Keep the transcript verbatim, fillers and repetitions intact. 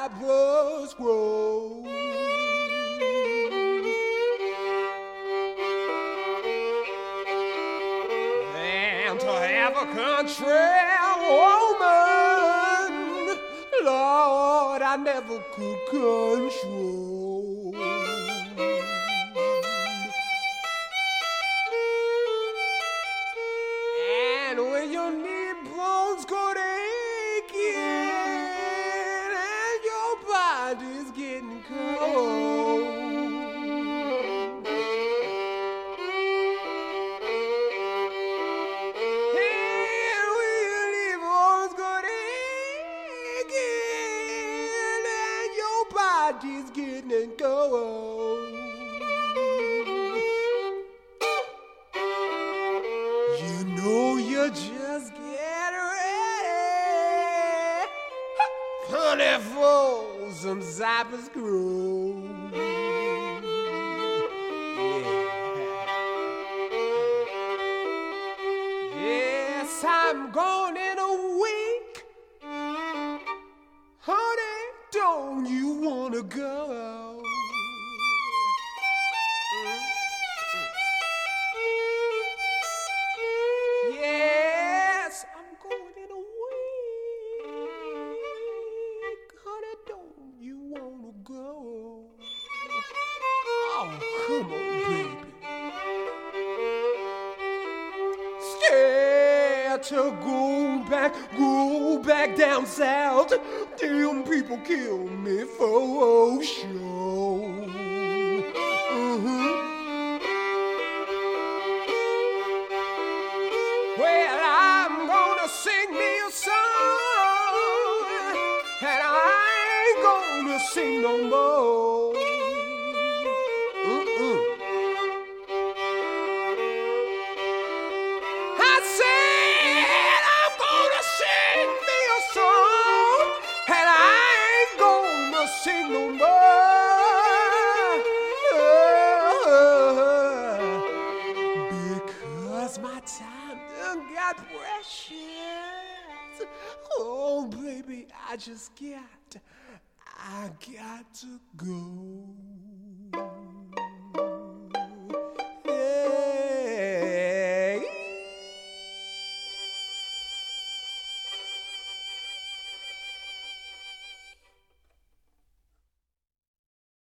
cypress grove. And to have a country woman, Lord, I never could control. And when your knee bones go aching and your body's getting cold, and when your knee bones go aching and your body's getting cold, you know you just get ready, honey, for some cypress grove. Yeah. Yes, I'm gone in a week. Honey, don't you wanna go? Yes, I'm going in a week. Honey, don't you wanna go? Oh, come on, baby. Scared to go back, go back down south. Them people kill me for sure. Mhm. Well, I'm gonna sing me a song, and I ain't gonna sing no more. Mm-mm. I said I'm gonna sing me a song, and I ain't gonna sing no more. Because my time done got precious. Oh, baby, I just got, I got to go.